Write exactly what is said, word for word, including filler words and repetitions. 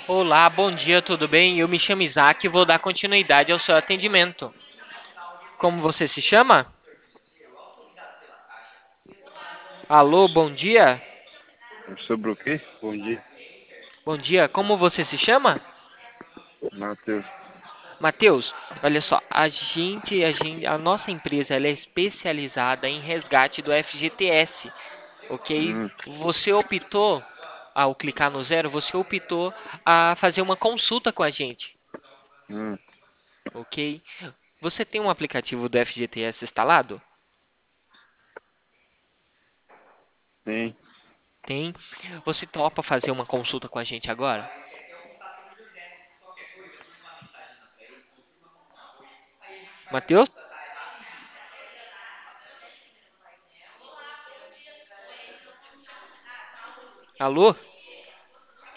Olá, bom dia, tudo bem? Eu me chamo Isaac e vou dar continuidade ao seu atendimento. Como você se chama? Alô, bom dia? Sobre o quê? Bom dia, Bom dia, como você se chama? Matheus. Matheus, olha só, a gente, a gente, a nossa empresa ela é especializada em resgate do F G T S, ok? Hum, Você optou, ao clicar no zero, você optou a fazer uma consulta com a gente, hum, ok? Você tem um aplicativo do F G T S instalado? sim. Tem. Você topa fazer uma consulta com a gente agora? Matheus? Alô?